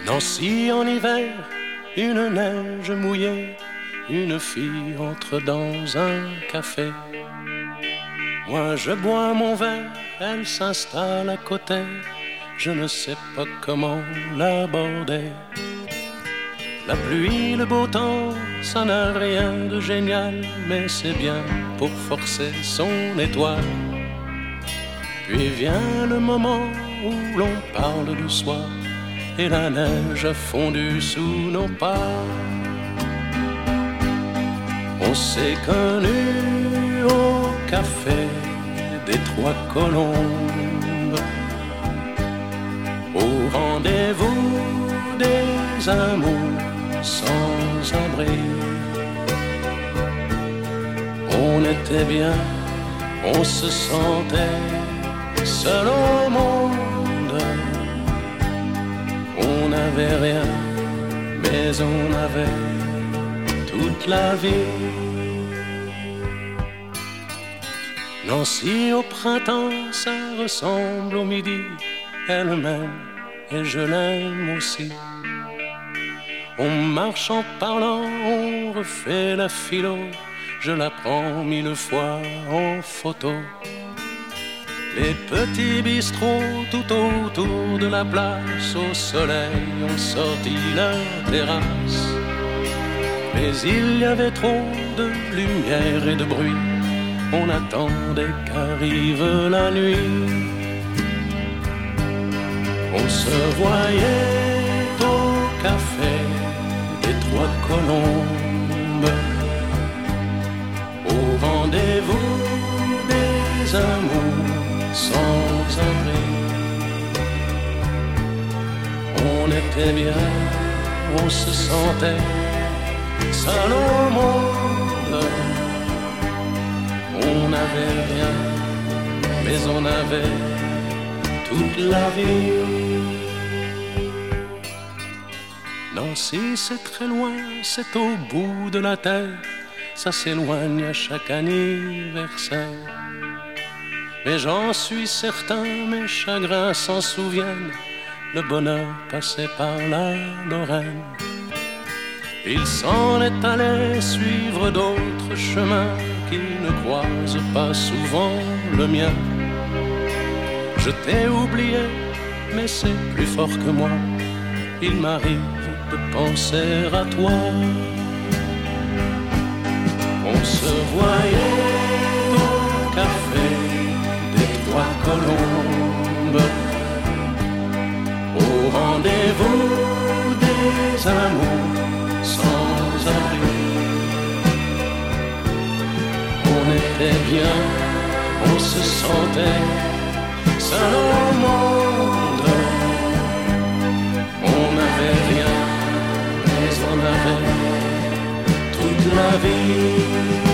Nancy en hiver, une neige mouillée, une fille entre dans un café. Moi je bois mon verre, elle s'installe à côté, je ne sais pas comment l'aborder. La pluie, le beau temps, ça n'a rien de génial, mais c'est bien pour forcer son étoile. Puis vient le moment où l'on parle du soir, et la neige a fondu sous nos pas. On s'est connus au café des Trois Colombes, au rendez-vous des amours sans abri. On était bien, on se sentait seul au monde. On n'avait rien, mais on avait toute la vie. Nancy au printemps, ça ressemble au midi. Elle m'aime et je l'aime aussi. On marche en parlant, on refait la philo. Je la prends 1000 fois en photo. Les petits bistrots tout autour de la place, au soleil ont sorti leur terrasse. Mais il y avait trop de lumière et de bruit, on attendait qu'arrive la nuit. On se voyait au café des Trois Colombes, au rendez-vous des amours sans abri. On était bien, on se sentait seul au monde. On n'avait rien, mais on avait toute la vie. Nancy, c'est très loin, c'est au bout de la terre. Ça s'éloigne à chaque anniversaire. Mais j'en suis certain, mes chagrins s'en souviennent. Le bonheur passait par la Lorraine. Il s'en est allé suivre d'autres chemins qui ne croisent pas souvent le mien. Je t'ai oublié, mais c'est plus fort que moi. Il m'arrive de penser à toi. On se voyait au café des Trois Colombes, au rendez-vous des amours sans abri. On était bien, on se sentait seul au monde. On n'avait rien, mais on avait toute la vie.